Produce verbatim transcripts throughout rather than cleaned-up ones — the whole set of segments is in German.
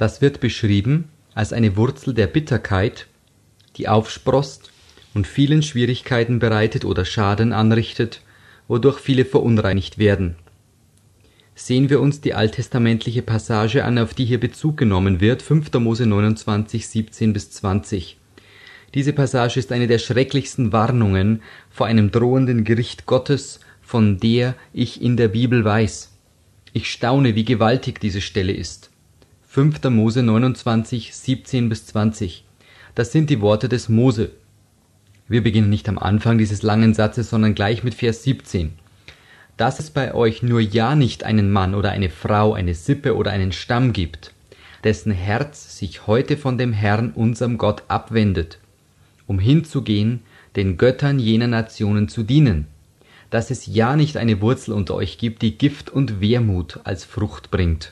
Das wird beschrieben als eine Wurzel der Bitterkeit, die aufsproßt und vielen Schwierigkeiten bereitet oder Schaden anrichtet, wodurch viele verunreinigt werden. Sehen wir uns die alttestamentliche Passage an, auf die hier Bezug genommen wird, fünfter Mose neunundzwanzig, siebzehn bis zwanzig. Diese Passage ist eine der schrecklichsten Warnungen vor einem drohenden Gericht Gottes, von der ich in der Bibel weiß. Ich staune, wie gewaltig diese Stelle ist. fünfter Mose neunundzwanzig, siebzehn bis zwanzig. Das sind die Worte des Mose. Wir beginnen nicht am Anfang dieses langen Satzes, sondern gleich mit Vers siebzehn. Dass es bei euch nur ja nicht einen Mann oder eine Frau, eine Sippe oder einen Stamm gibt, dessen Herz sich heute von dem Herrn, unserem Gott, abwendet, um hinzugehen, den Göttern jener Nationen zu dienen, dass es ja nicht eine Wurzel unter euch gibt, die Gift und Wermut als Frucht bringt.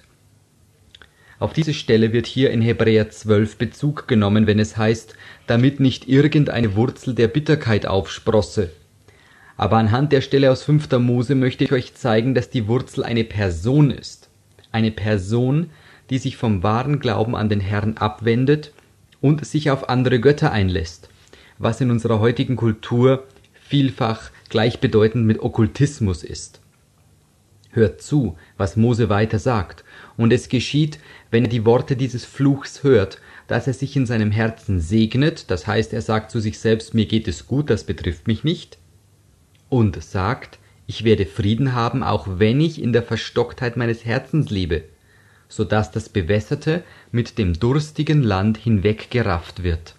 Auf diese Stelle wird hier in Hebräer zwölf Bezug genommen, wenn es heißt, damit nicht irgendeine Wurzel der Bitterkeit aufsprosse. Aber anhand der Stelle aus fünfter Mose möchte ich euch zeigen, dass die Wurzel eine Person ist. Eine Person, die sich vom wahren Glauben an den Herrn abwendet und sich auf andere Götter einlässt, was in unserer heutigen Kultur vielfach gleichbedeutend mit Okkultismus ist. Hört zu, was Mose weiter sagt, und es geschieht, wenn er die Worte dieses Fluchs hört, dass er sich in seinem Herzen segnet, das heißt, er sagt zu sich selbst, mir geht es gut, das betrifft mich nicht, und sagt, ich werde Frieden haben, auch wenn ich in der Verstocktheit meines Herzens lebe, so dass das Bewässerte mit dem durstigen Land hinweggerafft wird.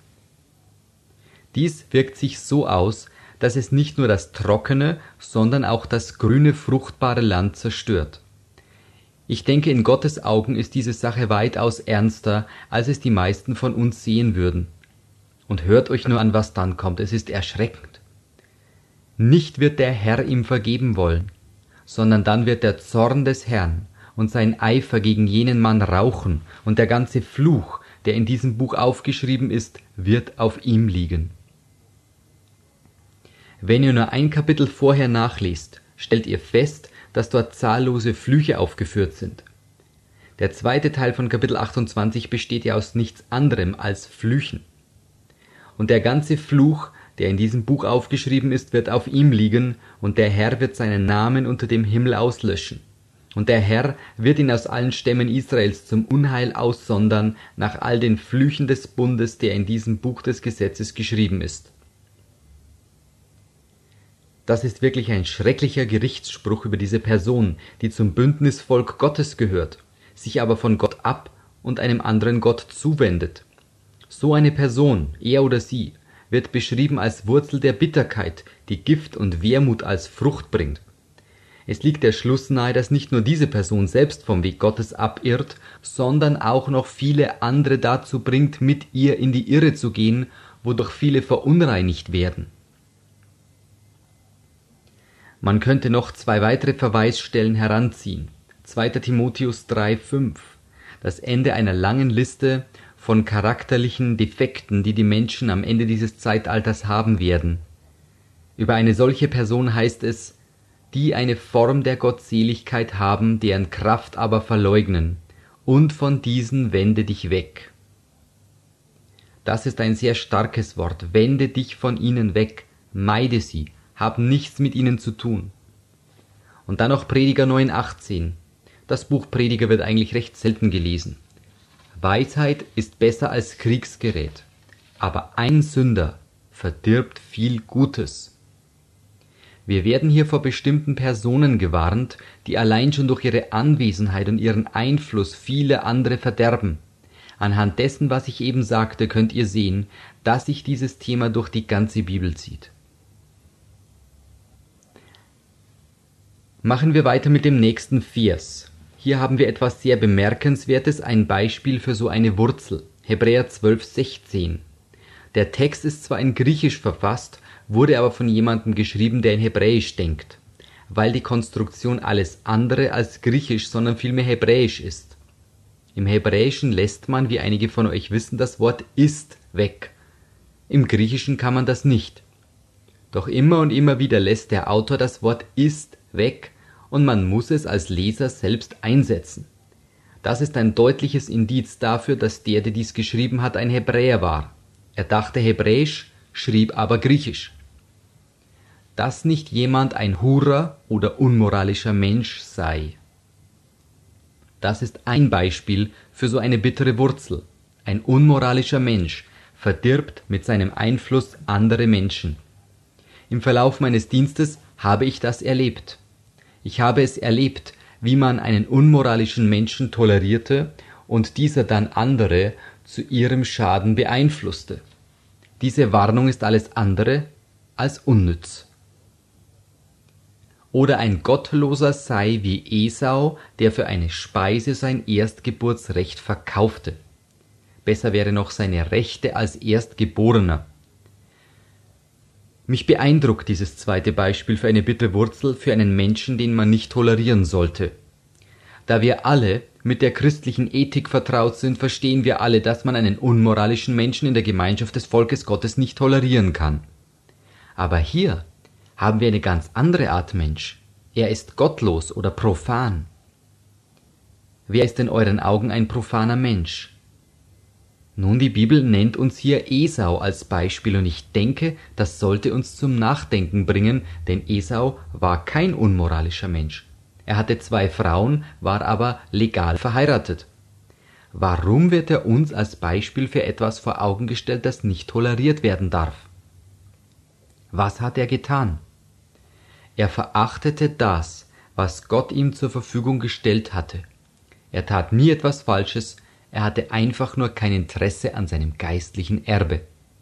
Dies wirkt sich so aus, dass es nicht nur das trockene, sondern auch das grüne, fruchtbare Land zerstört. Ich denke, in Gottes Augen ist diese Sache weitaus ernster, als es die meisten von uns sehen würden. Und hört euch nur an, was dann kommt, es ist erschreckend. Nicht wird der Herr ihm vergeben wollen, sondern dann wird der Zorn des Herrn und sein Eifer gegen jenen Mann rauchen, und der ganze Fluch, der in diesem Buch aufgeschrieben ist, wird auf ihm liegen. Wenn ihr nur ein Kapitel vorher nachlest, stellt ihr fest, dass dort zahllose Flüche aufgeführt sind. Der zweite Teil von Kapitel achtundzwanzig besteht ja aus nichts anderem als Flüchen. Und der ganze Fluch, der in diesem Buch aufgeschrieben ist, wird auf ihm liegen, und der Herr wird seinen Namen unter dem Himmel auslöschen. Und der Herr wird ihn aus allen Stämmen Israels zum Unheil aussondern, nach all den Flüchen des Bundes, der in diesem Buch des Gesetzes geschrieben ist. Das ist wirklich ein schrecklicher Gerichtsspruch über diese Person, die zum Bündnisvolk Gottes gehört, sich aber von Gott ab und einem anderen Gott zuwendet. So eine Person, er oder sie, wird beschrieben als Wurzel der Bitterkeit, die Gift und Wermut als Frucht bringt. Es liegt der Schluss nahe, dass nicht nur diese Person selbst vom Weg Gottes abirrt, sondern auch noch viele andere dazu bringt, mit ihr in die Irre zu gehen, wodurch viele verunreinigt werden. Man könnte noch zwei weitere Verweisstellen heranziehen. zweiter Timotheus drei, fünf, das Ende einer langen Liste von charakterlichen Defekten, die die Menschen am Ende dieses Zeitalters haben werden. Über eine solche Person heißt es, die eine Form der Gottseligkeit haben, deren Kraft aber verleugnen, und von diesen wende dich weg. Das ist ein sehr starkes Wort, wende dich von ihnen weg, meide sie, hab nichts mit ihnen zu tun. Und dann noch Prediger neun, achtzehn. Das Buch Prediger wird eigentlich recht selten gelesen. Weisheit ist besser als Kriegsgerät, aber ein Sünder verdirbt viel Gutes. Wir werden hier vor bestimmten Personen gewarnt, die allein schon durch ihre Anwesenheit und ihren Einfluss viele andere verderben. Anhand dessen, was ich eben sagte, könnt ihr sehen, dass sich dieses Thema durch die ganze Bibel zieht. Machen wir weiter mit dem nächsten Vers. Hier haben wir etwas sehr Bemerkenswertes, ein Beispiel für so eine Wurzel. Hebräer zwölf, sechzehn. Der Text ist zwar in Griechisch verfasst, wurde aber von jemandem geschrieben, der in Hebräisch denkt, weil die Konstruktion alles andere als Griechisch, sondern vielmehr Hebräisch ist. Im Hebräischen lässt man, wie einige von euch wissen, das Wort ist weg. Im Griechischen kann man das nicht. Doch immer und immer wieder lässt der Autor das Wort ist weg, und man muss es als Leser selbst einsetzen. Das ist ein deutliches Indiz dafür, dass der, der dies geschrieben hat, ein Hebräer war. Er dachte Hebräisch, schrieb aber Griechisch. Dass nicht jemand ein Hurer oder unmoralischer Mensch sei. Das ist ein Beispiel für so eine bittere Wurzel. Ein unmoralischer Mensch verdirbt mit seinem Einfluss andere Menschen. Im Verlauf meines Dienstes habe ich das erlebt. Ich habe es erlebt, wie man einen unmoralischen Menschen tolerierte und dieser dann andere zu ihrem Schaden beeinflusste. Diese Warnung ist alles andere als unnütz. Oder ein Gottloser sei wie Esau, der für eine Speise sein Erstgeburtsrecht verkaufte. Besser wäre noch seine Rechte als Erstgeborener. Mich beeindruckt dieses zweite Beispiel für eine bittere Wurzel für einen Menschen, den man nicht tolerieren sollte. Da wir alle mit der christlichen Ethik vertraut sind, verstehen wir alle, dass man einen unmoralischen Menschen in der Gemeinschaft des Volkes Gottes nicht tolerieren kann. Aber hier haben wir eine ganz andere Art Mensch. Er ist gottlos oder profan. Wer ist in euren Augen ein profaner Mensch? Nun, die Bibel nennt uns hier Esau als Beispiel und ich denke, das sollte uns zum Nachdenken bringen, denn Esau war kein unmoralischer Mensch. Er hatte zwei Frauen, war aber legal verheiratet. Warum wird er uns als Beispiel für etwas vor Augen gestellt, das nicht toleriert werden darf? Was hat er getan? Er verachtete das, was Gott ihm zur Verfügung gestellt hatte. Er tat nie etwas Falsches, er hatte einfach nur kein Interesse an seinem geistlichen Erbe.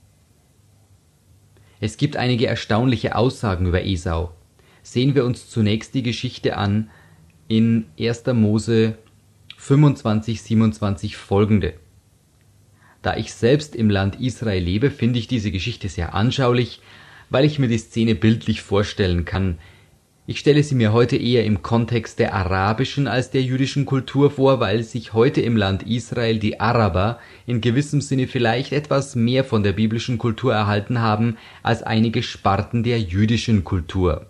Es gibt einige erstaunliche Aussagen über Esau. Sehen wir uns zunächst die Geschichte an in erster Mose fünfundzwanzig, siebenundzwanzig folgende. Da ich selbst im Land Israel lebe, finde ich diese Geschichte sehr anschaulich, weil ich mir die Szene bildlich vorstellen kann. Ich stelle sie mir heute eher im Kontext der arabischen als der jüdischen Kultur vor, weil sich heute im Land Israel die Araber in gewissem Sinne vielleicht etwas mehr von der biblischen Kultur erhalten haben als einige Sparten der jüdischen Kultur.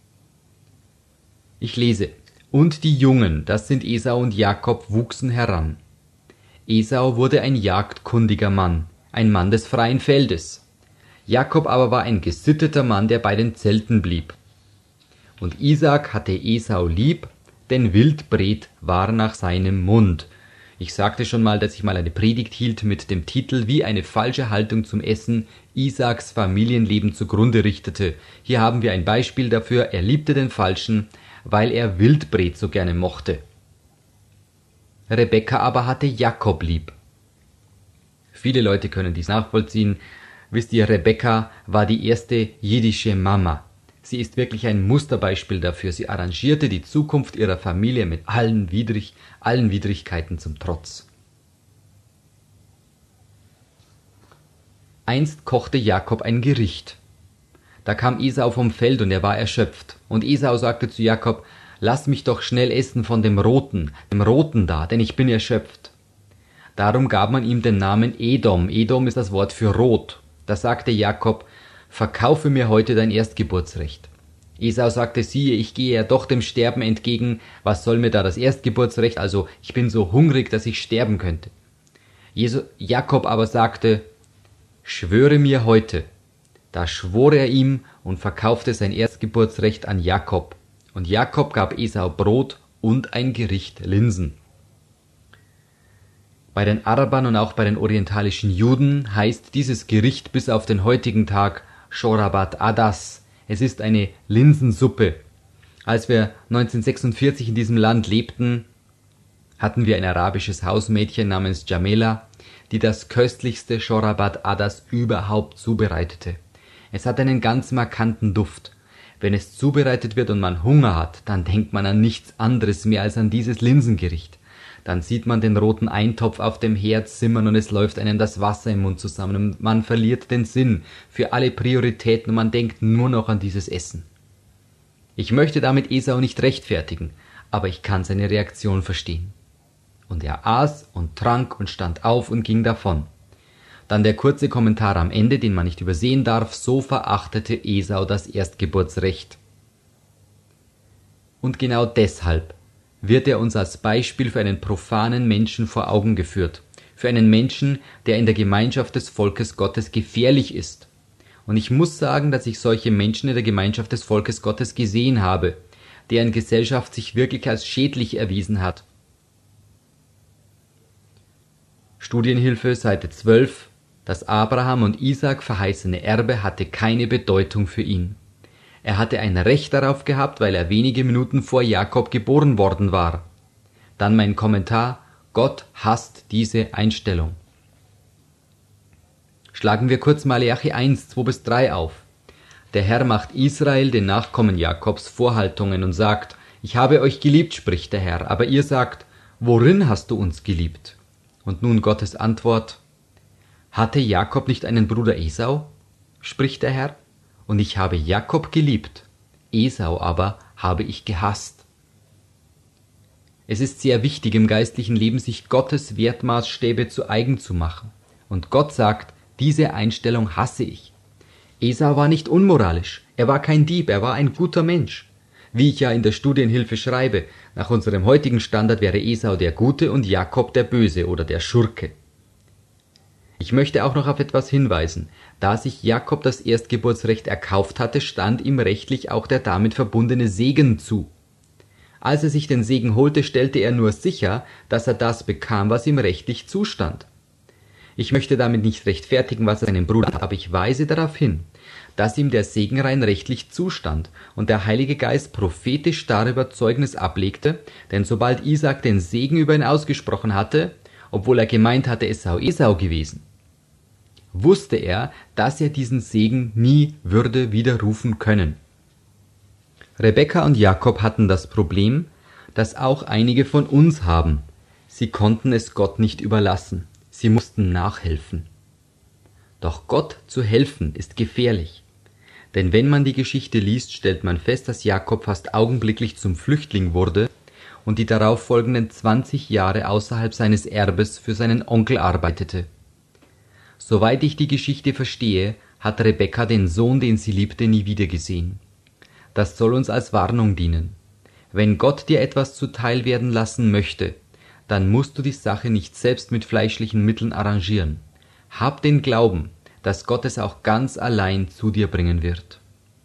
Ich lese: Und die Jungen, das sind Esau und Jakob, wuchsen heran. Esau wurde ein jagdkundiger Mann, ein Mann des freien Feldes. Jakob aber war ein gesitteter Mann, der bei den Zelten blieb. Und Isaak hatte Esau lieb, denn Wildbret war nach seinem Mund. Ich sagte schon mal, dass ich mal eine Predigt hielt mit dem Titel Wie eine falsche Haltung zum Essen Isaaks Familienleben zugrunde richtete. Hier haben wir ein Beispiel dafür, er liebte den Falschen, weil er Wildbret so gerne mochte. Rebekka aber hatte Jakob lieb. Viele Leute können dies nachvollziehen. Wisst ihr, Rebekka war die erste jiddische Mama. Sie ist wirklich ein Musterbeispiel dafür. Sie arrangierte die Zukunft ihrer Familie mit allen, Widrig, allen Widrigkeiten zum Trotz. Einst kochte Jakob ein Gericht. Da kam Esau vom Feld und er war erschöpft. Und Esau sagte zu Jakob: Lass mich doch schnell essen von dem Roten, dem Roten da, denn ich bin erschöpft. Darum gab man ihm den Namen Edom. Edom ist das Wort für Rot. Da sagte Jakob: Verkaufe mir heute dein Erstgeburtsrecht. Esau sagte: Siehe, ich gehe ja doch dem Sterben entgegen, was soll mir da das Erstgeburtsrecht, also ich bin so hungrig, dass ich sterben könnte. Jesu, Jakob aber sagte: Schwöre mir heute. Da schwor er ihm und verkaufte sein Erstgeburtsrecht an Jakob. Und Jakob gab Esau Brot und ein Gericht Linsen. Bei den Arabern und auch bei den orientalischen Juden heißt dieses Gericht bis auf den heutigen Tag Shorabat Adas. Es ist eine Linsensuppe. Als wir neunzehnhundertsechsundvierzig in diesem Land lebten, hatten wir ein arabisches Hausmädchen namens Jamela, die das köstlichste Shorabat Adas überhaupt zubereitete. Es hat einen ganz markanten Duft. Wenn es zubereitet wird und man Hunger hat, dann denkt man an nichts anderes mehr als an dieses Linsengericht. Dann sieht man den roten Eintopf auf dem Herd simmern und es läuft einem das Wasser im Mund zusammen und man verliert den Sinn für alle Prioritäten und man denkt nur noch an dieses Essen. Ich möchte damit Esau nicht rechtfertigen, aber ich kann seine Reaktion verstehen. Und er aß und trank und stand auf und ging davon. Dann der kurze Kommentar am Ende, den man nicht übersehen darf: So verachtete Esau das Erstgeburtsrecht. Und genau deshalb wird er uns als Beispiel für einen profanen Menschen vor Augen geführt, für einen Menschen, der in der Gemeinschaft des Volkes Gottes gefährlich ist. Und ich muss sagen, dass ich solche Menschen in der Gemeinschaft des Volkes Gottes gesehen habe, deren Gesellschaft sich wirklich als schädlich erwiesen hat. Studienhilfe, Seite zwölf. Das Abraham und Isaak verheißene Erbe hatte keine Bedeutung für ihn. Er hatte ein Recht darauf gehabt, weil er wenige Minuten vor Jakob geboren worden war. Dann mein Kommentar: Gott hasst diese Einstellung. Schlagen wir kurz Maleachi eins, zwei bis drei auf. Der Herr macht Israel, den Nachkommen Jakobs, Vorhaltungen und sagt: Ich habe euch geliebt, spricht der Herr, aber ihr sagt: Worin hast du uns geliebt? Und nun Gottes Antwort: Hatte Jakob nicht einen Bruder Esau? Spricht der Herr. Und ich habe Jakob geliebt, Esau aber habe ich gehasst. Es ist sehr wichtig im geistlichen Leben, sich Gottes Wertmaßstäbe zu eigen zu machen. Und Gott sagt: Diese Einstellung hasse ich. Esau war nicht unmoralisch, er war kein Dieb, er war ein guter Mensch. Wie ich ja in der Studienhilfe schreibe, nach unserem heutigen Standard wäre Esau der Gute und Jakob der Böse oder der Schurke. Ich möchte auch noch auf etwas hinweisen. Da sich Jakob das Erstgeburtsrecht erkauft hatte, stand ihm rechtlich auch der damit verbundene Segen zu. Als er sich den Segen holte, stellte er nur sicher, dass er das bekam, was ihm rechtlich zustand. Ich möchte damit nicht rechtfertigen, was er seinem Bruder hat, aber ich weise darauf hin, dass ihm der Segen rein rechtlich zustand und der Heilige Geist prophetisch darüber Zeugnis ablegte, denn sobald Isaak den Segen über ihn ausgesprochen hatte, obwohl er gemeint hatte, es sei Esau gewesen, wusste er, dass er diesen Segen nie würde widerrufen können. Rebekka und Jakob hatten das Problem, das auch einige von uns haben. Sie konnten es Gott nicht überlassen. Sie mussten nachhelfen. Doch Gott zu helfen ist gefährlich. Denn wenn man die Geschichte liest, stellt man fest, dass Jakob fast augenblicklich zum Flüchtling wurde und die darauffolgenden zwanzig Jahre außerhalb seines Erbes für seinen Onkel arbeitete. Soweit ich die Geschichte verstehe, hat Rebekka den Sohn, den sie liebte, nie wiedergesehen. Das soll uns als Warnung dienen. Wenn Gott dir etwas zuteil werden lassen möchte, dann musst du die Sache nicht selbst mit fleischlichen Mitteln arrangieren. Hab den Glauben, dass Gott es auch ganz allein zu dir bringen wird.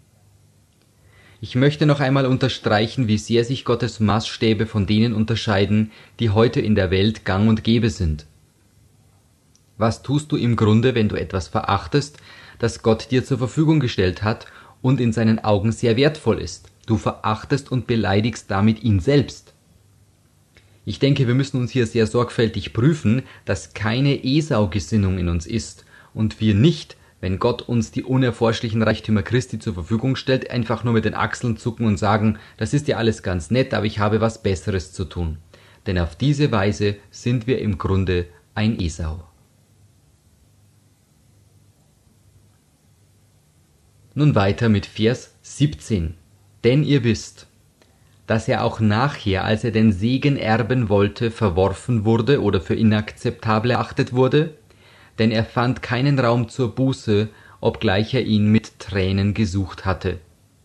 Ich möchte noch einmal unterstreichen, wie sehr sich Gottes Maßstäbe von denen unterscheiden, die heute in der Welt gang und gäbe sind. Was tust du im Grunde, wenn du etwas verachtest, das Gott dir zur Verfügung gestellt hat und in seinen Augen sehr wertvoll ist? Du verachtest und beleidigst damit ihn selbst. Ich denke, wir müssen uns hier sehr sorgfältig prüfen, dass keine Esau-Gesinnung in uns ist und wir nicht, wenn Gott uns die unerforschlichen Reichtümer Christi zur Verfügung stellt, einfach nur mit den Achseln zucken und sagen: Das ist ja alles ganz nett, aber ich habe was Besseres zu tun. Denn auf diese Weise sind wir im Grunde ein Esau. Nun weiter mit Vers siebzehn. Denn ihr wisst, dass er auch nachher, als er den Segen erben wollte, verworfen wurde oder für inakzeptabel erachtet wurde, denn er fand keinen Raum zur Buße, obgleich er ihn mit Tränen gesucht hatte.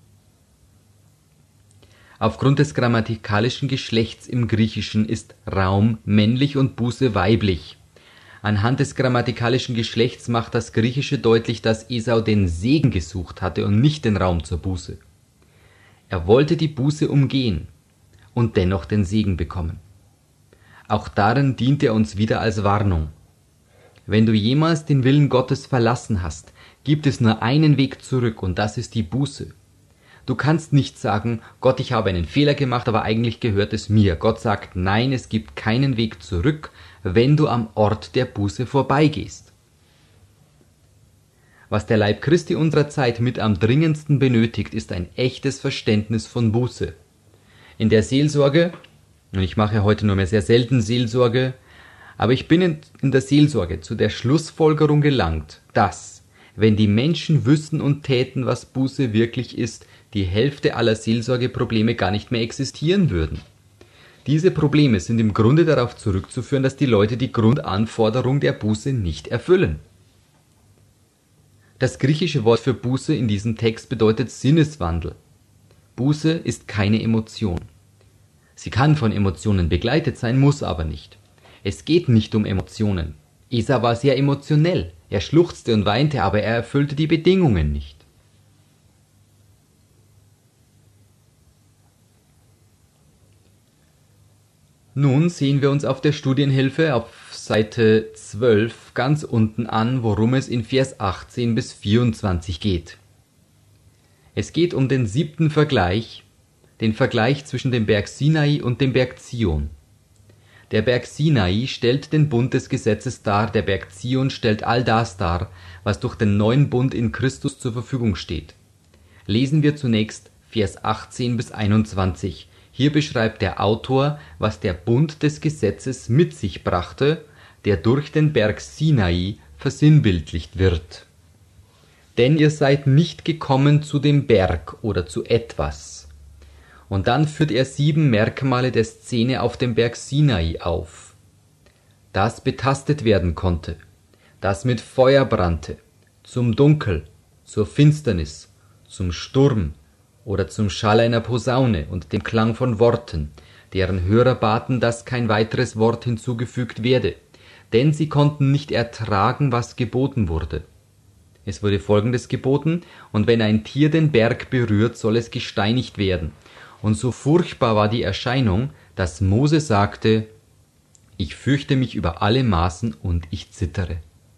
Aufgrund des grammatikalischen Geschlechts im Griechischen ist Raum männlich und Buße weiblich. Anhand des grammatikalischen Geschlechts macht das Griechische deutlich, dass Esau den Segen gesucht hatte und nicht den Raum zur Buße. Er wollte die Buße umgehen und dennoch den Segen bekommen. Auch darin dient er uns wieder als Warnung. Wenn du jemals den Willen Gottes verlassen hast, gibt es nur einen Weg zurück und das ist die Buße. Du kannst nicht sagen: Gott, ich habe einen Fehler gemacht, aber eigentlich gehört es mir. Gott sagt: Nein, es gibt keinen Weg zurück, wenn du am Ort der Buße vorbeigehst. Was der Leib Christi unserer Zeit mit am dringendsten benötigt, ist ein echtes Verständnis von Buße. In der Seelsorge, und ich mache heute nur mehr sehr selten Seelsorge, aber ich bin in, in der Seelsorge zu der Schlussfolgerung gelangt, dass, wenn die Menschen wüssten und täten, was Buße wirklich ist, die Hälfte aller Seelsorgeprobleme gar nicht mehr existieren würden. Diese Probleme sind im Grunde darauf zurückzuführen, dass die Leute die Grundanforderung der Buße nicht erfüllen. Das griechische Wort für Buße in diesem Text bedeutet Sinneswandel. Buße ist keine Emotion. Sie kann von Emotionen begleitet sein, muss aber nicht. Es geht nicht um Emotionen. Esau war sehr emotionell. Er schluchzte und weinte, aber er erfüllte die Bedingungen nicht. Nun sehen wir uns auf der Studienhilfe auf Seite zwölf ganz unten an, worum es in Vers achtzehn bis vierundzwanzig geht. Es geht um den siebten Vergleich, den Vergleich zwischen dem Berg Sinai und dem Berg Zion. Der Berg Sinai stellt den Bund des Gesetzes dar, der Berg Zion stellt all das dar, was durch den neuen Bund in Christus zur Verfügung steht. Lesen wir zunächst Vers achtzehn bis einundzwanzig. Hier beschreibt der Autor, was der Bund des Gesetzes mit sich brachte, der durch den Berg Sinai versinnbildlicht wird. Denn ihr seid nicht gekommen zu dem Berg oder zu etwas. Und dann führt er sieben Merkmale der Szene auf dem Berg Sinai auf. Das betastet werden konnte, das mit Feuer brannte, zum Dunkel, zur Finsternis, zum Sturm oder zum Schall einer Posaune und dem Klang von Worten, deren Hörer baten, dass kein weiteres Wort hinzugefügt werde, denn sie konnten nicht ertragen, was geboten wurde. Es wurde Folgendes geboten: Und wenn ein Tier den Berg berührt, soll es gesteinigt werden. Und so furchtbar war die Erscheinung, dass Mose sagte: Ich fürchte mich über alle Maßen und ich zittere.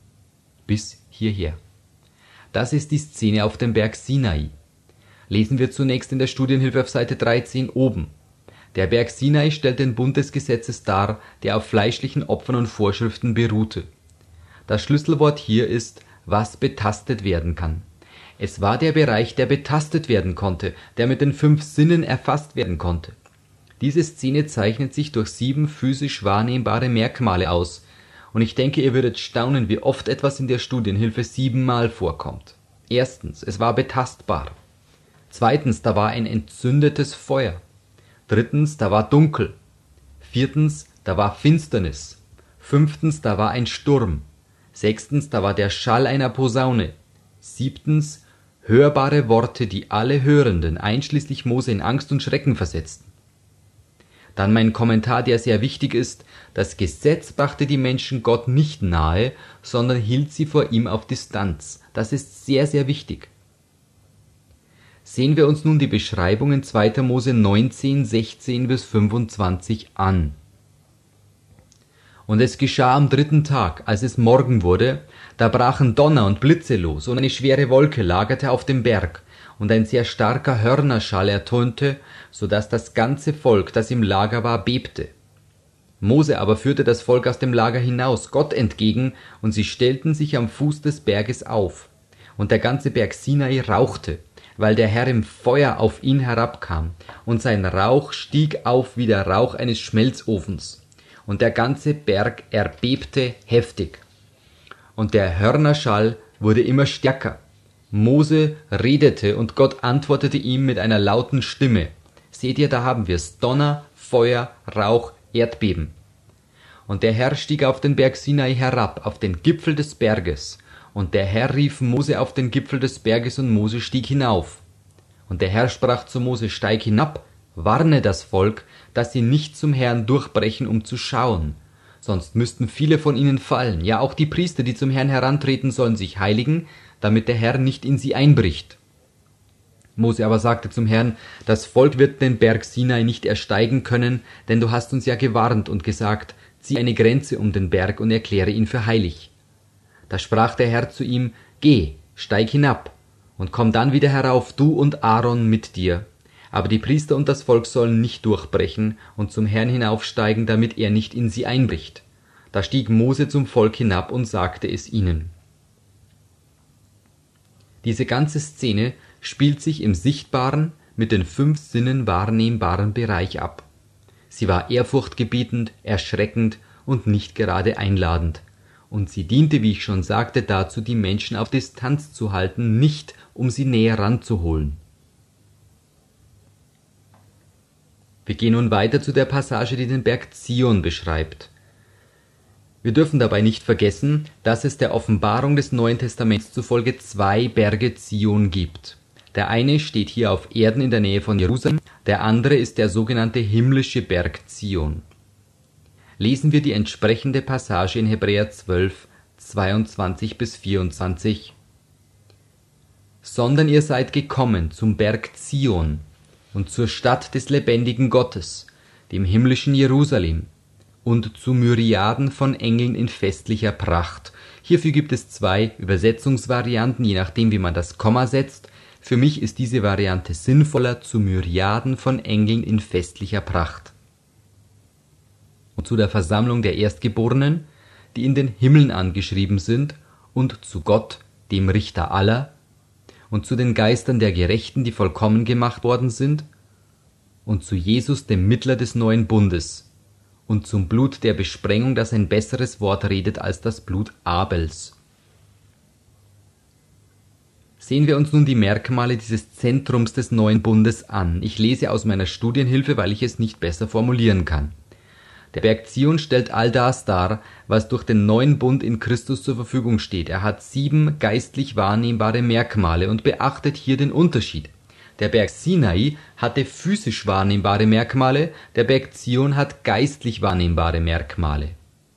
Bis hierher. Das ist die Szene auf dem Berg Sinai. Lesen wir zunächst in der Studienhilfe auf Seite dreizehn oben. Der Berg Sinai stellt den Bund des Gesetzes dar, der auf fleischlichen Opfern und Vorschriften beruhte. Das Schlüsselwort hier ist, was betastet werden kann. Es war der Bereich, der betastet werden konnte, der mit den fünf Sinnen erfasst werden konnte. Diese Szene zeichnet sich durch sieben physisch wahrnehmbare Merkmale aus, und ich denke, ihr würdet staunen, wie oft etwas in der Studienhilfe siebenmal vorkommt. Erstens, es war betastbar. Zweitens, da war ein entzündetes Feuer. Drittens, da war dunkel. Viertens, da war Finsternis. Fünftens, da war ein Sturm. Sechstens, da war der Schall einer Posaune. Siebtens, hörbare Worte, die alle Hörenden, einschließlich Mose, in Angst und Schrecken versetzten. Dann mein Kommentar, der sehr wichtig ist: Das Gesetz brachte die Menschen Gott nicht nahe, sondern hielt sie vor ihm auf Distanz. Das ist sehr, sehr wichtig. Sehen wir uns nun die Beschreibungen zweiter Mose neunzehn, sechzehn bis fünfundzwanzig an. Und es geschah am dritten Tag, als es Morgen wurde, da brachen Donner und Blitze los, und eine schwere Wolke lagerte auf dem Berg, und ein sehr starker Hörnerschall ertönte, so daß das ganze Volk, das im Lager war, bebte. Mose aber führte das Volk aus dem Lager hinaus, Gott entgegen, und sie stellten sich am Fuß des Berges auf. Und der ganze Berg Sinai rauchte, weil der Herr im Feuer auf ihn herabkam, und sein Rauch stieg auf wie der Rauch eines Schmelzofens, und der ganze Berg erbebte heftig. Und der Hörnerschall wurde immer stärker. Mose redete, und Gott antwortete ihm mit einer lauten Stimme. Seht ihr, da haben wir's: Donner, Feuer, Rauch, Erdbeben. Und der Herr stieg auf den Berg Sinai herab, auf den Gipfel des Berges. Und der Herr rief Mose auf den Gipfel des Berges, und Mose stieg hinauf. Und der Herr sprach zu Mose: Steig hinab, warne das Volk, dass sie nicht zum Herrn durchbrechen, um zu schauen. Sonst müssten viele von ihnen fallen. Ja, auch die Priester, die zum Herrn herantreten, sollen sich heiligen, damit der Herr nicht in sie einbricht. Mose aber sagte zum Herrn: Das Volk wird den Berg Sinai nicht ersteigen können, denn du hast uns ja gewarnt und gesagt: Zieh eine Grenze um den Berg und erkläre ihn für heilig. Da sprach der Herr zu ihm: Geh, steig hinab und komm dann wieder herauf, du und Aaron mit dir. Aber die Priester und das Volk sollen nicht durchbrechen und zum Herrn hinaufsteigen, damit er nicht in sie einbricht. Da stieg Mose zum Volk hinab und sagte es ihnen. Diese ganze Szene spielt sich im sichtbaren, mit den fünf Sinnen wahrnehmbaren Bereich ab. Sie war ehrfurchtgebietend, erschreckend und nicht gerade einladend. Und sie diente, wie ich schon sagte, dazu, die Menschen auf Distanz zu halten, nicht um sie näher ranzuholen. Wir gehen nun weiter zu der Passage, die den Berg Zion beschreibt. Wir dürfen dabei nicht vergessen, dass es der Offenbarung des Neuen Testaments zufolge zwei Berge Zion gibt. Der eine steht hier auf Erden in der Nähe von Jerusalem, der andere ist der sogenannte himmlische Berg Zion. Lesen wir die entsprechende Passage in Hebräer zwölf, zweiundzwanzig bis vierundzwanzig. Sondern ihr seid gekommen zum Berg Zion und zur Stadt des lebendigen Gottes, dem himmlischen Jerusalem, und zu Myriaden von Engeln in festlicher Pracht. Hierfür gibt es zwei Übersetzungsvarianten, je nachdem wie man das Komma setzt. Für mich ist diese Variante sinnvoller, zu Myriaden von Engeln in festlicher Pracht. Und zu der Versammlung der Erstgeborenen, die in den Himmeln angeschrieben sind, und zu Gott, dem Richter aller, und zu den Geistern der Gerechten, die vollkommen gemacht worden sind, und zu Jesus, dem Mittler des neuen Bundes, und zum Blut der Besprengung, das ein besseres Wort redet als das Blut Abels. Sehen wir uns nun die Merkmale dieses Zentrums des neuen Bundes an. Ich lese aus meiner Studienhilfe, weil ich es nicht besser formulieren kann. Der Berg Zion stellt all das dar, was durch den neuen Bund in Christus zur Verfügung steht. Er hat sieben geistlich wahrnehmbare Merkmale und beachtet hier den Unterschied. Der Berg Sinai hatte physisch wahrnehmbare Merkmale, der Berg Zion hat geistlich wahrnehmbare Merkmale.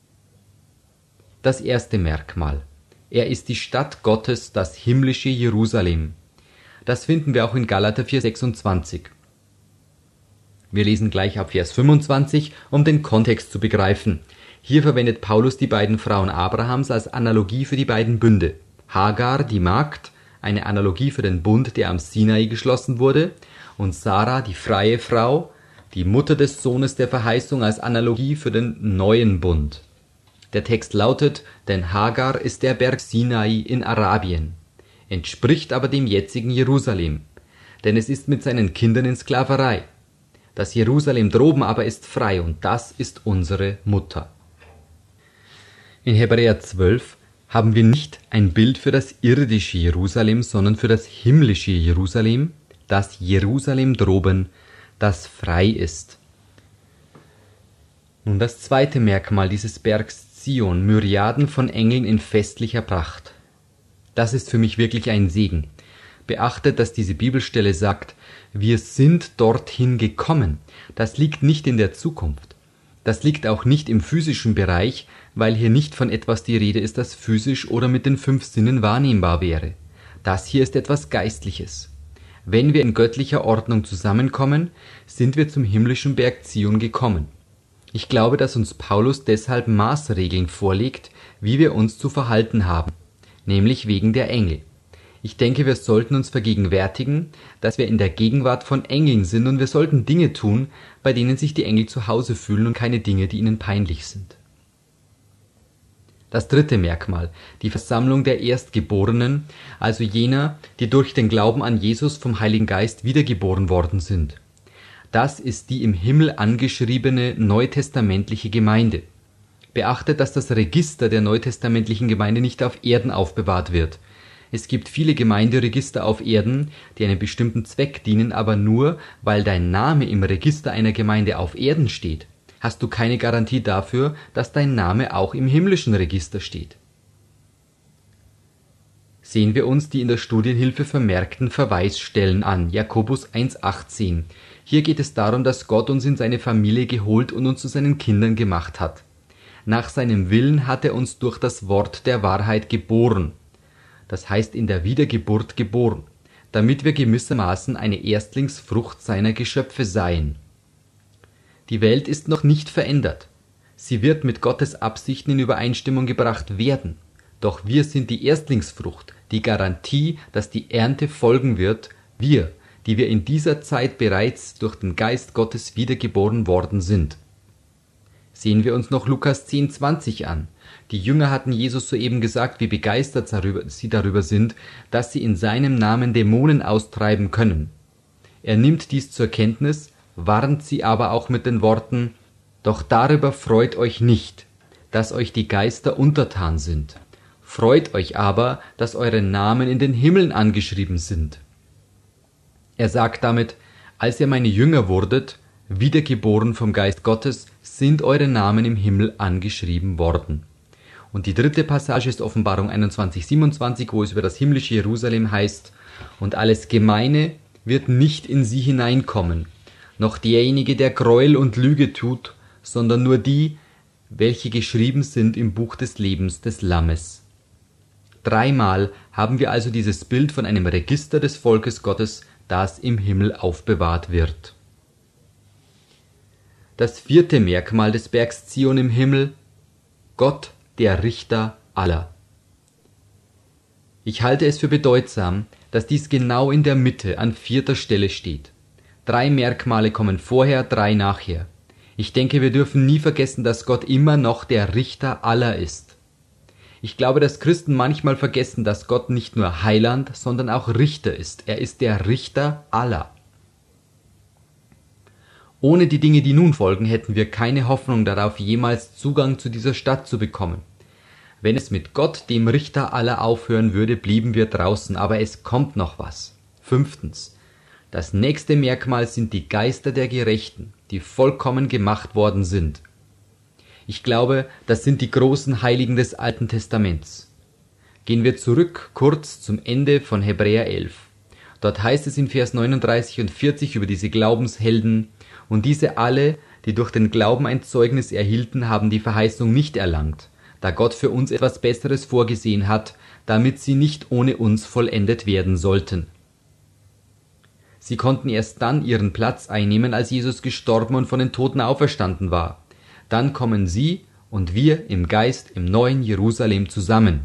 Das erste Merkmal. Er ist die Stadt Gottes, das himmlische Jerusalem. Das finden wir auch in Galater vier, sechsundzwanzig. Wir lesen gleich ab Vers fünfundzwanzig, um den Kontext zu begreifen. Hier verwendet Paulus die beiden Frauen Abrahams als Analogie für die beiden Bünde. Hagar, die Magd, eine Analogie für den Bund, der am Sinai geschlossen wurde, und Sarah, die freie Frau, die Mutter des Sohnes der Verheißung, als Analogie für den neuen Bund. Der Text lautet, denn Hagar ist der Berg Sinai in Arabien, entspricht aber dem jetzigen Jerusalem, denn es ist mit seinen Kindern in Sklaverei. Das Jerusalem droben aber ist frei, und das ist unsere Mutter. In Hebräer zwölf haben wir nicht ein Bild für das irdische Jerusalem, sondern für das himmlische Jerusalem, das Jerusalem droben, das frei ist. Nun das zweite Merkmal dieses Bergs Zion, Myriaden von Engeln in festlicher Pracht. Das ist für mich wirklich ein Segen. Beachtet, dass diese Bibelstelle sagt, wir sind dorthin gekommen. Das liegt nicht in der Zukunft. Das liegt auch nicht im physischen Bereich, weil hier nicht von etwas die Rede ist, das physisch oder mit den fünf Sinnen wahrnehmbar wäre. Das hier ist etwas Geistliches. Wenn wir in göttlicher Ordnung zusammenkommen, sind wir zum himmlischen Berg Zion gekommen. Ich glaube, dass uns Paulus deshalb Maßregeln vorlegt, wie wir uns zu verhalten haben, nämlich wegen der Engel. Ich denke, wir sollten uns vergegenwärtigen, dass wir in der Gegenwart von Engeln sind, und wir sollten Dinge tun, bei denen sich die Engel zu Hause fühlen, und keine Dinge, die ihnen peinlich sind. Das dritte Merkmal, die Versammlung der Erstgeborenen, also jener, die durch den Glauben an Jesus vom Heiligen Geist wiedergeboren worden sind. Das ist die im Himmel angeschriebene neutestamentliche Gemeinde. Beachtet, dass das Register der neutestamentlichen Gemeinde nicht auf Erden aufbewahrt wird. Es gibt viele Gemeinderegister auf Erden, die einem bestimmten Zweck dienen, aber nur, weil dein Name im Register einer Gemeinde auf Erden steht, hast du keine Garantie dafür, dass dein Name auch im himmlischen Register steht. Sehen wir uns die in der Studienhilfe vermerkten Verweisstellen an, Jakobus eins achtzehn. Hier geht es darum, dass Gott uns in seine Familie geholt und uns zu seinen Kindern gemacht hat. Nach seinem Willen hat er uns durch das Wort der Wahrheit geboren. Das heißt in der Wiedergeburt geboren, damit wir gewissermaßen eine Erstlingsfrucht seiner Geschöpfe seien. Die Welt ist noch nicht verändert. Sie wird mit Gottes Absichten in Übereinstimmung gebracht werden. Doch wir sind die Erstlingsfrucht, die Garantie, dass die Ernte folgen wird, wir, die wir in dieser Zeit bereits durch den Geist Gottes wiedergeboren worden sind. Sehen wir uns noch Lukas zehn zwanzig an. Die Jünger hatten Jesus soeben gesagt, wie begeistert sie darüber sind, dass sie in seinem Namen Dämonen austreiben können. Er nimmt dies zur Kenntnis, warnt sie aber auch mit den Worten: Doch darüber freut euch nicht, dass euch die Geister untertan sind. Freut euch aber, dass eure Namen in den Himmeln angeschrieben sind. Er sagt damit: Als ihr meine Jünger wurdet, wiedergeboren vom Geist Gottes, sind eure Namen im Himmel angeschrieben worden. Und die dritte Passage ist Offenbarung einundzwanzig, siebenundzwanzig, wo es über das himmlische Jerusalem heißt: Und alles Gemeine wird nicht in sie hineinkommen, noch derjenige, der Gräuel und Lüge tut, sondern nur die, welche geschrieben sind im Buch des Lebens des Lammes. Dreimal haben wir also dieses Bild von einem Register des Volkes Gottes, das im Himmel aufbewahrt wird. Das vierte Merkmal des Bergs Zion im Himmel: Gott, der Richter aller. Ich halte es für bedeutsam, dass dies genau in der Mitte an vierter Stelle steht. Drei Merkmale kommen vorher, drei nachher. Ich denke, wir dürfen nie vergessen, dass Gott immer noch der Richter aller ist. Ich glaube, dass Christen manchmal vergessen, dass Gott nicht nur Heiland, sondern auch Richter ist. Er ist der Richter aller. Ohne die Dinge, die nun folgen, hätten wir keine Hoffnung darauf, jemals Zugang zu dieser Stadt zu bekommen. Wenn es mit Gott, dem Richter aller, aufhören würde, blieben wir draußen, aber es kommt noch was. Fünftens. Das nächste Merkmal sind die Geister der Gerechten, die vollkommen gemacht worden sind. Ich glaube, das sind die großen Heiligen des Alten Testaments. Gehen wir zurück kurz zum Ende von Hebräer elf. Dort heißt es in Vers neununddreißig und vierzig über diese Glaubenshelden: Und diese alle, die durch den Glauben ein Zeugnis erhielten, haben die Verheißung nicht erlangt, da Gott für uns etwas Besseres vorgesehen hat, damit sie nicht ohne uns vollendet werden sollten. Sie konnten erst dann ihren Platz einnehmen, als Jesus gestorben und von den Toten auferstanden war. Dann kommen sie und wir im Geist im neuen Jerusalem zusammen.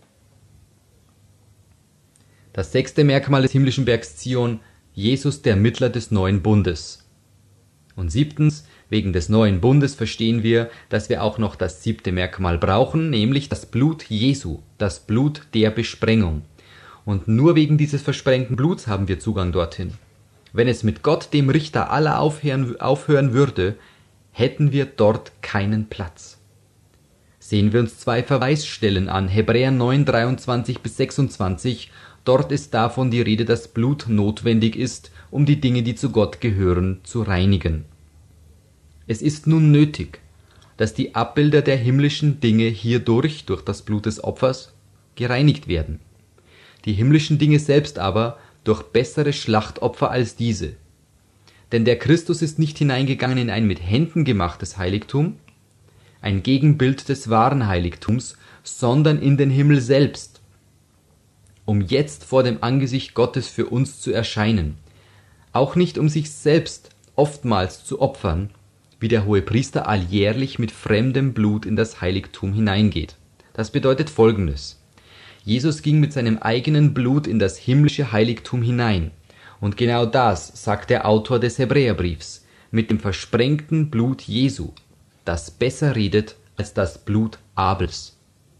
Das sechste Merkmal des himmlischen Bergs Zion: Jesus, der Mittler des neuen Bundes. Und siebtens, wegen des neuen Bundes verstehen wir, dass wir auch noch das siebte Merkmal brauchen, nämlich das Blut Jesu, das Blut der Besprengung. Und nur wegen dieses versprengten Bluts haben wir Zugang dorthin. Wenn es mit Gott, dem Richter aller, aufhören, aufhören würde, hätten wir dort keinen Platz. Sehen wir uns zwei Verweisstellen an, Hebräer neun, dreiundzwanzig bis sechsundzwanzig. Dort ist davon die Rede, dass Blut notwendig ist, um die Dinge, die zu Gott gehören, zu reinigen. Es ist nun nötig, dass die Abbilder der himmlischen Dinge hierdurch, durch das Blut des Opfers, gereinigt werden. Die himmlischen Dinge selbst aber durch bessere Schlachtopfer als diese. Denn der Christus ist nicht hineingegangen in ein mit Händen gemachtes Heiligtum, ein Gegenbild des wahren Heiligtums, sondern in den Himmel selbst, um jetzt vor dem Angesicht Gottes für uns zu erscheinen, auch nicht um sich selbst oftmals zu opfern, wie der Hohepriester alljährlich mit fremdem Blut in das Heiligtum hineingeht. Das bedeutet Folgendes: Jesus ging mit seinem eigenen Blut in das himmlische Heiligtum hinein. Und genau das sagt der Autor des Hebräerbriefs, mit dem versprengten Blut Jesu, das besser redet als das Blut Abels.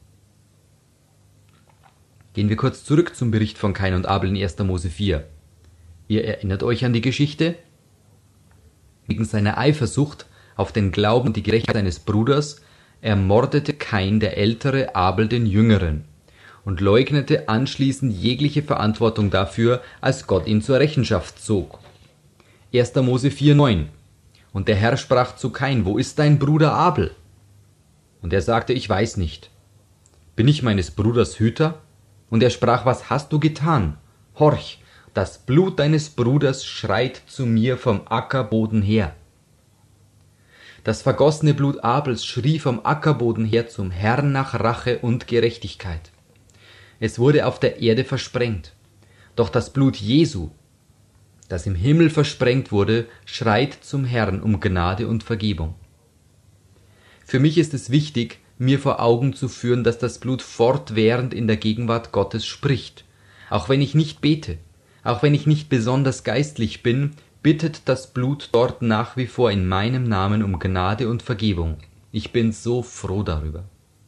Gehen wir kurz zurück zum Bericht von Kain und Abel in erster Mose vier. Ihr erinnert euch an die Geschichte? Wegen seiner Eifersucht auf den Glauben und die Gerechtigkeit seines Bruders ermordete Kain, der Ältere, Abel, den Jüngeren, und leugnete anschließend jegliche Verantwortung dafür, als Gott ihn zur Rechenschaft zog. erster Mose vier, neun. Und der Herr sprach zu Kain: Wo ist dein Bruder Abel? Und er sagte: Ich weiß nicht. Bin ich meines Bruders Hüter? Und er sprach: Was hast du getan? Horch, das Blut deines Bruders schreit zu mir vom Ackerboden her. Das vergossene Blut Abels schrie vom Ackerboden her zum Herrn nach Rache und Gerechtigkeit. Es wurde auf der Erde versprengt. Doch das Blut Jesu, das im Himmel versprengt wurde, schreit zum Herrn um Gnade und Vergebung. Für mich ist es wichtig, mir vor Augen zu führen, dass das Blut fortwährend in der Gegenwart Gottes spricht. Auch wenn ich nicht bete, auch wenn ich nicht besonders geistlich bin, bittet das Blut dort nach wie vor in meinem Namen um Gnade und Vergebung. Ich bin so froh darüber.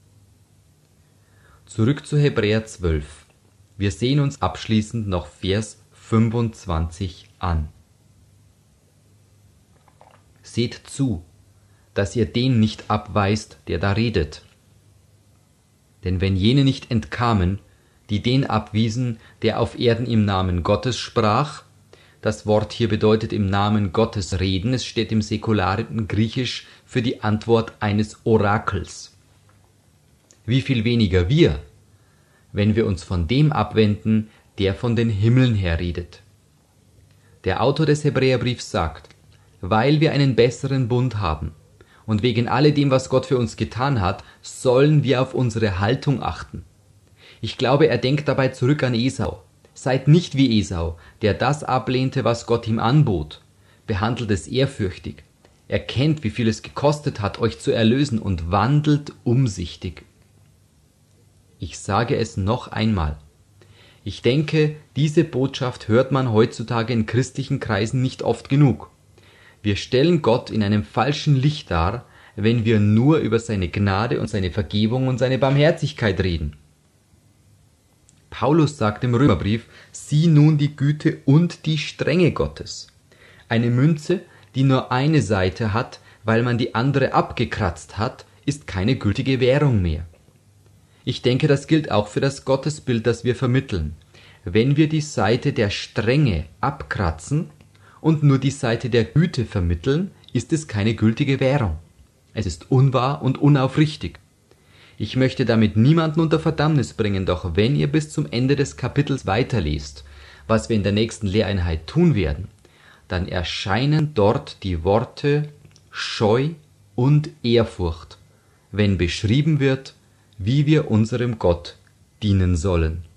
Zurück zu Hebräer zwölf. Wir sehen uns abschließend noch Vers fünfundzwanzig an. Seht zu, dass ihr den nicht abweist, der da redet. Denn wenn jene nicht entkamen, die den abwiesen, der auf Erden im Namen Gottes sprach, das Wort hier bedeutet im Namen Gottes reden, es steht im säkularen Griechisch für die Antwort eines Orakels. wie viel weniger wir, wenn wir uns von dem abwenden, der von den Himmeln her redet. Der Autor des Hebräerbriefs sagt, weil wir einen besseren Bund haben und wegen alledem, was Gott für uns getan hat, sollen wir auf unsere Haltung achten. Ich glaube, er denkt dabei zurück an Esau. Seid nicht wie Esau, der das ablehnte, was Gott ihm anbot. Behandelt es ehrfürchtig. Erkennt, wie viel es gekostet hat, euch zu erlösen und wandelt umsichtig. Ich sage es noch einmal. Ich denke, diese Botschaft hört man heutzutage in christlichen Kreisen nicht oft genug. Wir stellen Gott in einem falschen Licht dar, wenn wir nur über seine Gnade und seine Vergebung und seine Barmherzigkeit reden. Paulus sagt im Römerbrief, sieh nun die Güte und die Strenge Gottes. Eine Münze, die nur eine Seite hat, weil man die andere abgekratzt hat, ist keine gültige Währung mehr. Ich denke, das gilt auch für das Gottesbild, das wir vermitteln. Wenn wir die Seite der Strenge abkratzen und nur die Seite der Güte vermitteln, ist es keine gültige Währung. Es ist unwahr und unaufrichtig. Ich möchte damit niemanden unter Verdammnis bringen, doch wenn ihr bis zum Ende des Kapitels weiterlest, was wir in der nächsten Lehreinheit tun werden, dann erscheinen dort die Worte Scheu und Ehrfurcht, wenn beschrieben wird, wie wir unserem Gott dienen sollen.